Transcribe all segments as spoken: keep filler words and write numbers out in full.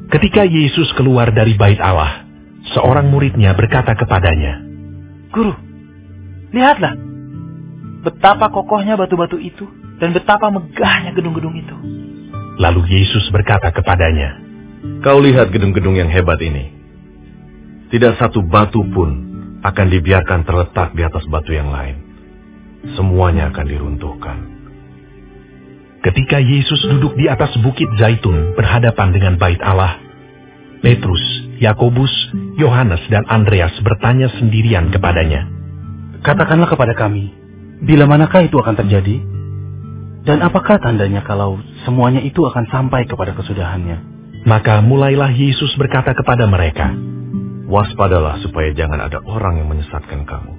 Ketika Yesus keluar dari bait Allah, seorang muridnya berkata kepadanya, "Guru, lihatlah, betapa kokohnya batu-batu itu dan betapa megahnya gedung-gedung itu." Lalu Yesus berkata kepadanya, "Kau lihat gedung-gedung yang hebat ini. Tidak satu batu pun akan dibiarkan terletak di atas batu yang lain. Semuanya akan diruntuhkan." Ketika Yesus duduk di atas bukit Zaitun berhadapan dengan bait Allah, Petrus, Yakobus, Yohanes, dan Andreas bertanya sendirian kepadanya, "Katakanlah kepada kami, bila manakah itu akan terjadi? Dan apakah tandanya kalau semuanya itu akan sampai kepada kesudahannya?" Maka mulailah Yesus berkata kepada mereka, "Waspadalah supaya jangan ada orang yang menyesatkan kamu.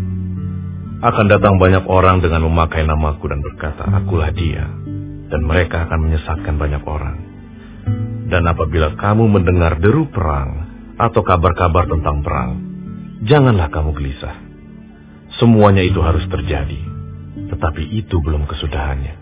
Akan datang banyak orang dengan memakai namaku dan berkata, 'Akulah dia,' dan mereka akan menyesatkan banyak orang. Dan apabila kamu mendengar deru perang atau kabar-kabar tentang perang, janganlah kamu gelisah. Semuanya itu harus terjadi, tetapi itu belum kesudahannya.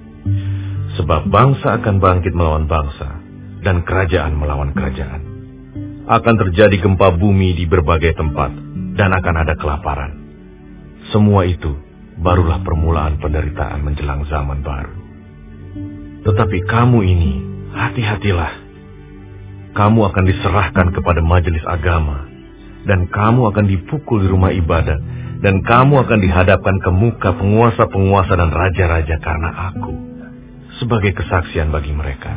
Sebab bangsa akan bangkit melawan bangsa, dan kerajaan melawan kerajaan. Akan terjadi gempa bumi di berbagai tempat, dan akan ada kelaparan. Semua itu barulah permulaan penderitaan menjelang zaman baru. Tetapi kamu ini, hati-hatilah. Kamu akan diserahkan kepada majelis agama, dan kamu akan dipukul di rumah ibadat, dan kamu akan dihadapkan ke muka penguasa-penguasa dan raja-raja karena aku, sebagai kesaksian bagi mereka.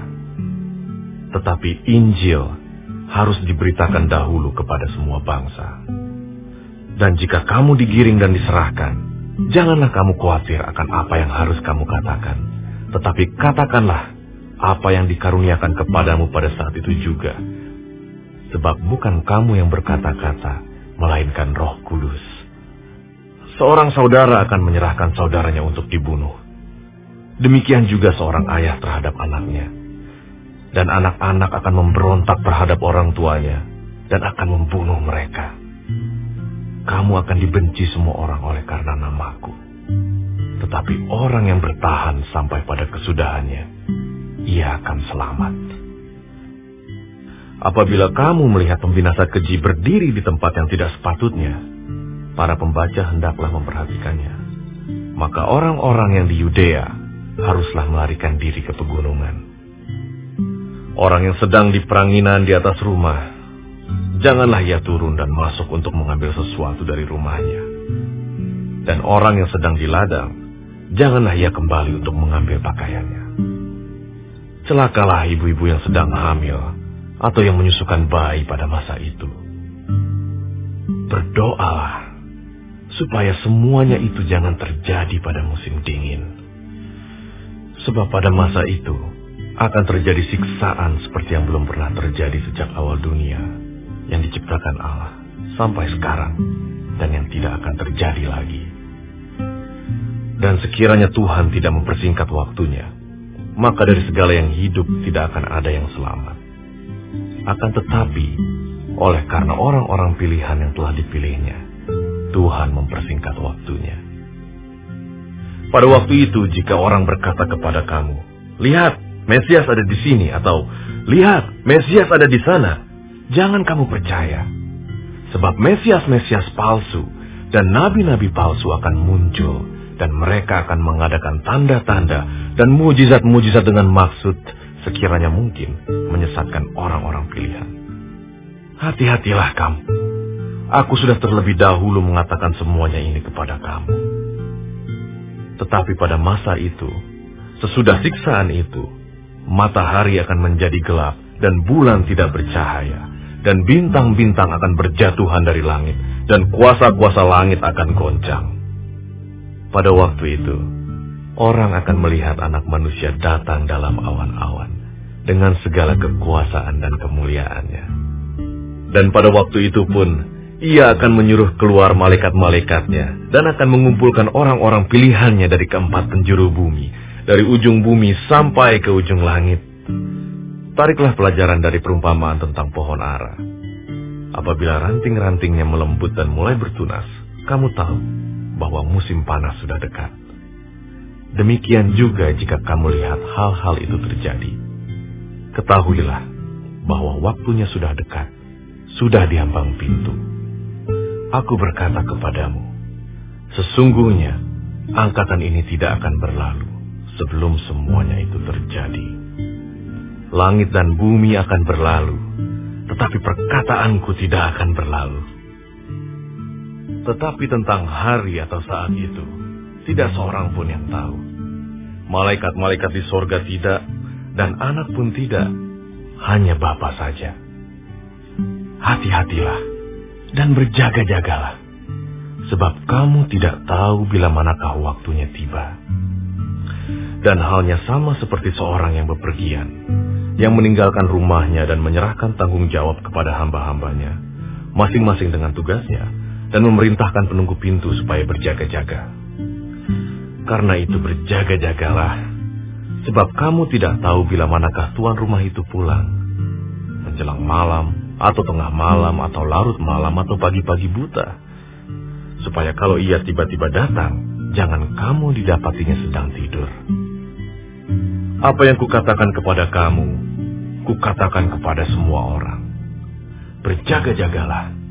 Tetapi Injil harus diberitakan dahulu kepada semua bangsa. Dan jika kamu digiring dan diserahkan, janganlah kamu khawatir akan apa yang harus kamu katakan, tetapi katakanlah apa yang dikaruniakan kepadamu pada saat itu juga. Sebab bukan kamu yang berkata-kata, melainkan Roh Kudus. Seorang saudara akan menyerahkan saudaranya untuk dibunuh. Demikian juga seorang ayah terhadap anaknya. Dan anak-anak akan memberontak terhadap orang tuanya dan akan membunuh mereka. Kamu akan dibenci semua orang oleh karena namaku. Tetapi orang yang bertahan sampai pada kesudahannya, ia akan selamat. Apabila kamu melihat pembinasa keji berdiri di tempat yang tidak sepatutnya, para pembaca hendaklah memperhatikannya. Maka orang-orang yang di Yudea haruslah melarikan diri ke pegunungan. Orang yang sedang di peranginan di atas rumah, janganlah ia turun dan masuk untuk mengambil sesuatu dari rumahnya. Dan orang yang sedang di ladang, janganlah ia kembali untuk mengambil pakaiannya. Celakalah ibu-ibu yang sedang hamil atau yang menyusukan bayi pada masa itu. Berdoalah supaya semuanya itu jangan terjadi pada musim dingin. Sebab pada masa itu akan terjadi siksaan seperti yang belum pernah terjadi sejak awal dunia yang diciptakan Allah sampai sekarang, dan yang tidak akan terjadi lagi. Dan sekiranya Tuhan tidak mempersingkat waktunya, maka dari segala yang hidup tidak akan ada yang selamat. Akan tetapi, oleh karena orang-orang pilihan yang telah dipilihnya, Tuhan mempersingkat waktunya. Pada waktu itu, jika orang berkata kepada kamu, "Lihat, Mesias ada di sini," atau "Lihat, Mesias ada di sana," jangan kamu percaya. Sebab Mesias-Mesias palsu dan nabi-nabi palsu akan muncul, dan mereka akan mengadakan tanda-tanda dan mujizat-mujizat dengan maksud sekiranya mungkin menyesatkan orang-orang pilihan. Hati-hatilah kamu. Aku sudah terlebih dahulu mengatakan semuanya ini kepada kamu. Tetapi pada masa itu, sesudah siksaan itu, matahari akan menjadi gelap dan bulan tidak bercahaya, dan bintang-bintang akan berjatuhan dari langit, dan kuasa-kuasa langit akan goncang. Pada waktu itu, orang akan melihat Anak Manusia datang dalam awan-awan dengan segala kekuasaan dan kemuliaannya. Dan pada waktu itu pun, ia akan menyuruh keluar malaikat-malaikatnya dan akan mengumpulkan orang-orang pilihannya dari keempat penjuru bumi, dari ujung bumi sampai ke ujung langit. Tariklah pelajaran dari perumpamaan tentang pohon ara. Apabila ranting-rantingnya melembut dan mulai bertunas, kamu tahu bahwa musim panas sudah dekat. Demikian juga jika kamu lihat hal-hal itu terjadi. Ketahuilah bahwa waktunya sudah dekat, sudah di ambang pintu. Aku berkata kepadamu, sesungguhnya angkatan ini tidak akan berlalu sebelum semuanya itu terjadi. Langit dan bumi akan berlalu, tetapi perkataanku tidak akan berlalu. Tetapi tentang hari atau saat itu, tidak seorang pun yang tahu. Malaikat-malaikat di sorga tidak, dan anak pun tidak, hanya Bapa saja. Hati-hatilah dan berjaga-jagalah, sebab kamu tidak tahu bila manakah waktunya tiba. Dan halnya sama seperti seorang yang bepergian, yang meninggalkan rumahnya dan menyerahkan tanggung jawab kepada hamba-hambanya, masing-masing dengan tugasnya, dan memerintahkan penunggu pintu supaya berjaga-jaga. Karena itu berjaga-jagalah, sebab kamu tidak tahu bila manakah tuan rumah itu pulang, menjelang malam, atau tengah malam, atau larut malam, atau pagi-pagi buta, supaya kalau ia tiba-tiba datang, jangan kamu didapatinya sedang tidur. Apa yang kukatakan kepada kamu, kukatakan kepada semua orang. Berjaga-jagalah,